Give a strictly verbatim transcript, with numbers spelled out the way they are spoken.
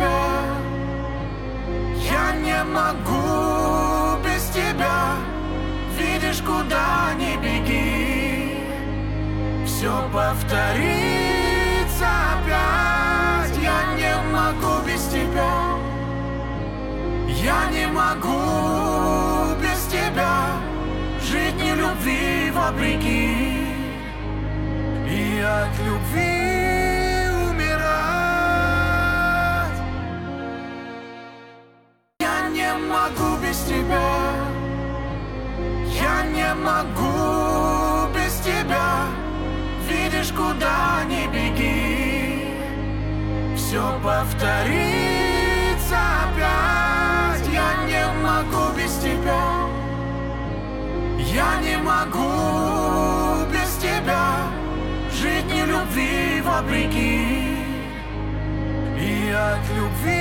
тебя. Я не могу без тебя. Видишь, куда ни беги, все повторится опять. Я не могу без тебя. Я не могу без тебя жить ни любви вопреки, и от любви умирать. Я не могу без тебя. Я не могу без тебя. Видишь, куда ни беги, все повторится опять. Я не могу без тебя. Я не могу без тебя жить ни любви вопреки, и от любви